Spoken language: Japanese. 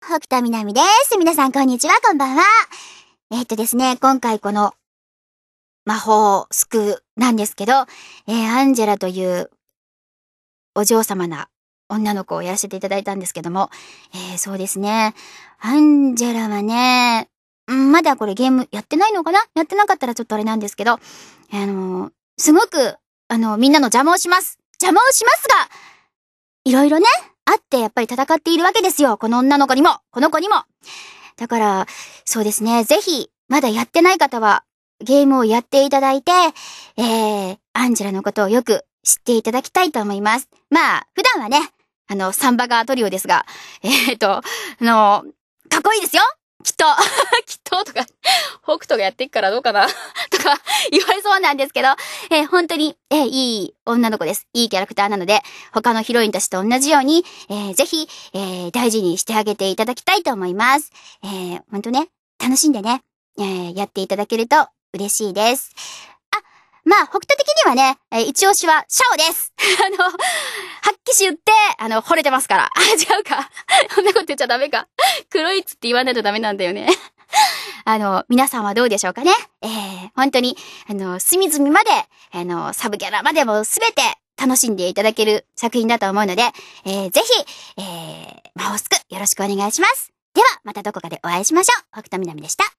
北斗みなみです。皆さんこんにちは、こんばんは。ですね、今回この魔法スクなんですけど、アンジェラというお嬢様な女の子をやらせていただいたんですけども、そうですね、アンジェラはね、まだこれゲームやってないのかな？やってなかったらちょっとあれなんですけど、すごく、みんなの邪魔をします。邪魔をしますが、いろいろね、あってやっぱり戦っているわけですよ。この女の子にも、この子にも。だから、そうですね、ぜひ、まだやってない方は、ゲームをやっていただいて、アンジェラのことをよく知っていただきたいと思います。まあ、普段はね、サンバガートリオですが、かっこいいですよきっときっととか、北斗がやっていくからどうかなとか言われそうなんですけど、本当に、いい女の子です。いいキャラクターなので、他のヒロインたちと同じように、ぜひ、大事にしてあげていただきたいと思います。本当ね、楽しんでね、やっていただけると嬉しいです。まあ、北斗的にはね、一押しはシャオです発揮し言って、惚れてますから。違うか。そんなこと言っちゃダメか。黒いっつって言わないとダメなんだよね。皆さんはどうでしょうかね。本当に、隅々まで、サブキャラまでもすべて楽しんでいただける作品だと思うので、ぜひ、魔法スクよろしくお願いします。では、またどこかでお会いしましょう。北斗みなみでした。